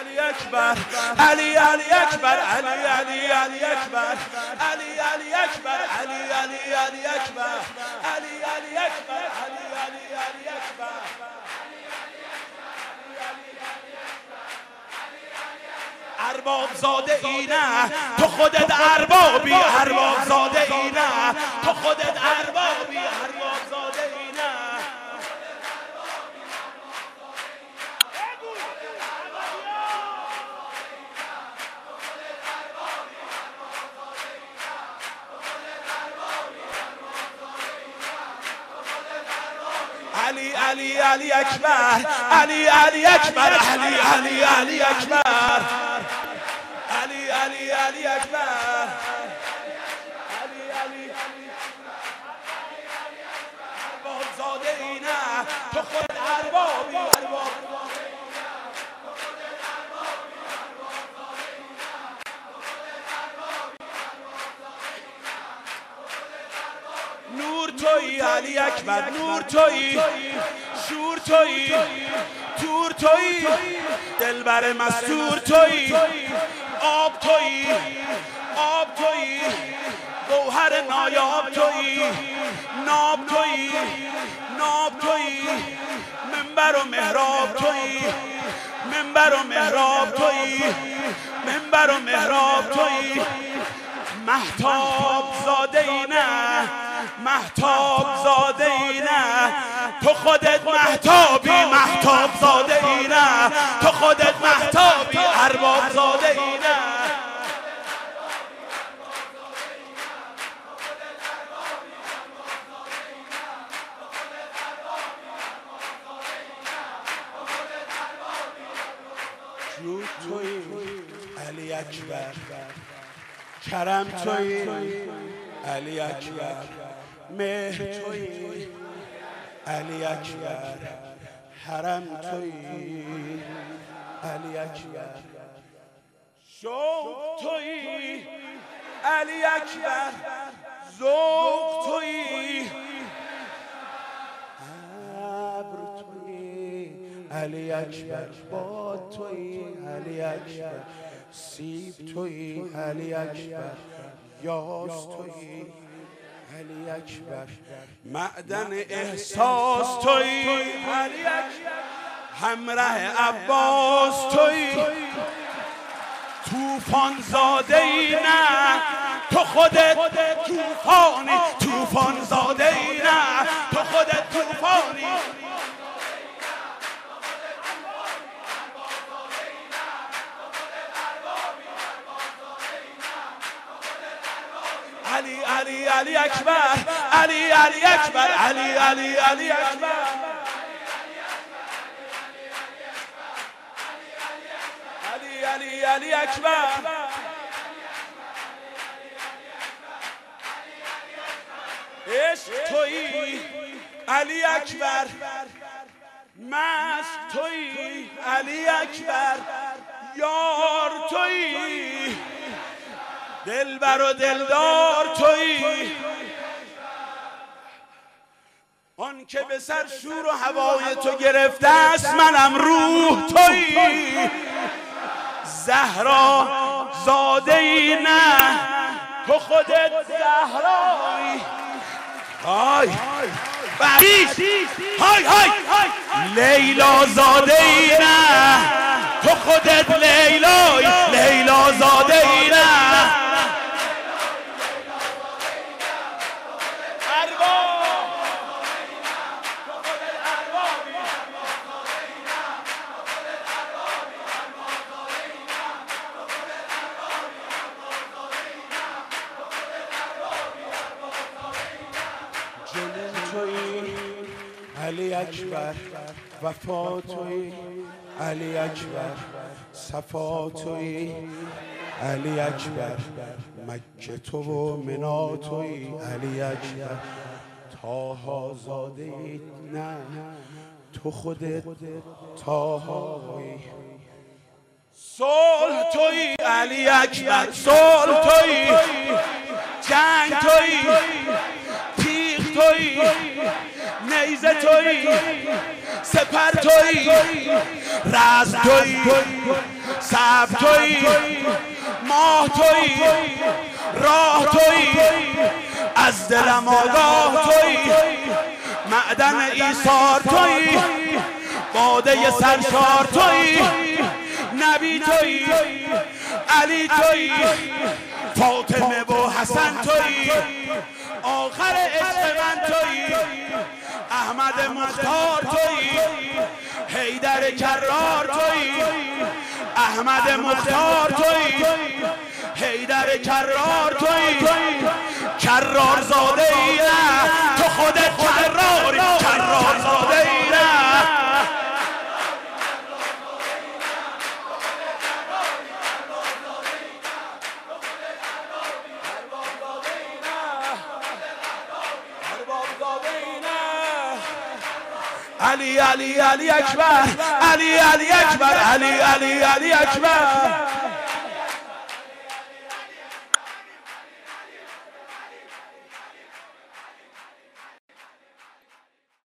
علی اکبر علی علی اکبر علی علی علی اکبر علی علی اکبر علی علی علی اکبر علی علی اکبر علی علی علی اکبر ارباب زاده ای نه تو خودت اربابی ارباب زاده ای نه تو خودت اربابی ارباب زاده ای نه علی علی علی اکبر علی علی اکبر علی علی علی اکبر علی علی علی اکبر علی علی ارباب زاده ای نه تو خود اربابی ارباب نور تویی علی اکبر نور تویی شور تویی تور تویی دلبر مستور تویی آب تویی آب تویی گوهر نایاب تویی ناب تویی ناب تویی منبر و محراب تویی منبر و محراب تویی منبر و محراب تویی مهتاب زاده ای نه مهتاب زاده ای نه تو خودت مهتابی مهتاب زاده ای نه تو خودت مهتابی ارباب زاده ای نه جود تویی علی اکبر کرم تویی علی اکبر مهر تویی علی اکبر حرم تویی علی اکبر شوق تویی علی اکبر ذوق تویی ابر تویی علی اکبر باد تویی علی اکبر سیب تویی علی اکبر یاس تویی علی اکبر معدن احساس تویی علی اکبر همراه عباس تویی طوفان زاده ای نه تو خودت طوفانی طوفان زاده ای نه تو خودت طوفانی علی علی علی اکبر علی علی اکبر علی علی علی اکبر علی علی علی اکبر عشق تویی علی اکبر مست تویی علی اکبر یار تویی دلبر و دلدار تویی آن که به سر شور و هوای تو گرفته است منم روح تویی زهرا زاده ای نه تو خودت زهرایی های های های لیلا زاده ای نه تو خودت لیلایی لیلا زاده ای نه علی اکبر وفا تویی علی اکبر صفا تویی علی اکبر مکه تو و منا تویی علی اکبر طاها زاده ای نه تو خودت طاهایی صلح تویی علی اکبر صلح تویی جنگ تویی تیغ تویی نیزه تویی سپر تویی راز تویی سب تویی، ماه تویی، راه تویی، از دلم آگاه تویی، معدن ایثار تویی، باده سرشار تویی، نبی تویی، علی تویی، فاطمه و حسن تویی، آخر عشق من تویی، احمد مختار تویی، حیدر کرار تویی، احمد مختار تویی، حیدر کرار تویی، کرار زاده ای نه تو خودت کراری، کرار زاده ای نه علی علی علی اکبر، علی علی اکبر، علی علی علی اکبر.